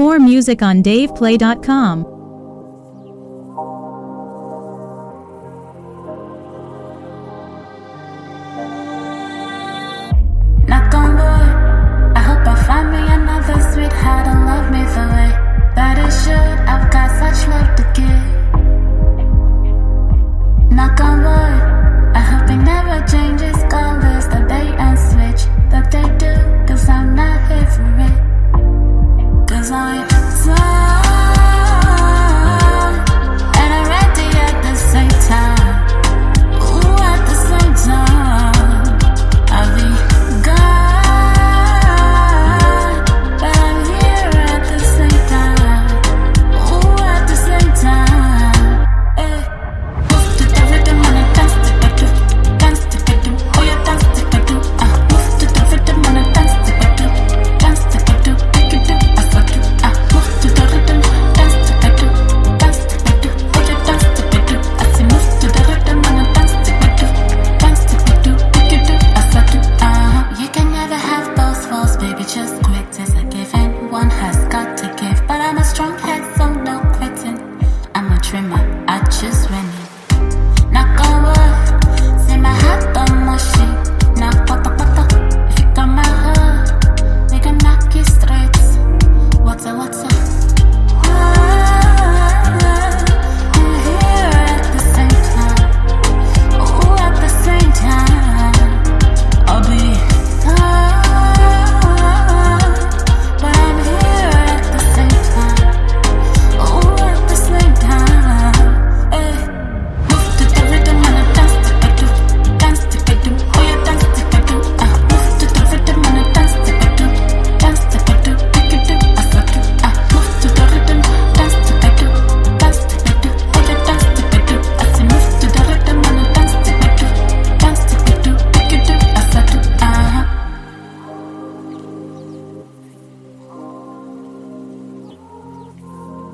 More music on DavePlay.com. Knock on wood, I hope I find me another sweetheart to love me the way that it should. I've got such love to give. Knock on wood, I hope it never changes colors, that they unswitch, that they do, cause I'm not here for it. Cause I'm sad and I'm ready at the same time. Ooh, at the same time, I'll be gone, but I'm here at the same time. Ooh, at the same time. Move to the rhythm and I dance to the do, dance to the do. Oh, you dance to the do. Move to the rhythm and I dance to the do, dance to the do. Make it do, I fuck you. Move to the rhythm, dance to the do, dance to the do. Oh, you dance to the do. I say move to the rhythm and I dance to the do, dance to the do. Make it do, I fuck you. You can never have both walls, baby. Just quit is a given. One has got to give, but I'm a strong head, so no quitting. I'm a trimmer, I just winning. Knock on wood, see my hat on my sheet. Knock, pata, pata. If you got my hood, we can knock you straight. What's up, what's up? I'm here at the same time. Ooh, at the same time. I'll be gone, but I'm here at the same time. Ooh, at the same time. Move to the rhythm and I dance to the do, dance to the do. Oh, you dance to the do. Move to the rhythm and I dance to the do, dance to the do. Make it do, I fuck you. Move to the rhythm, dance to the do, dance to the do. Oh, you dance to the do. I say move to the rhythm and I dance to the do, dance to the do. Make it do, I fuck you.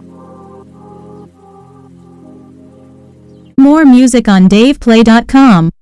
More music on DavePlay.com.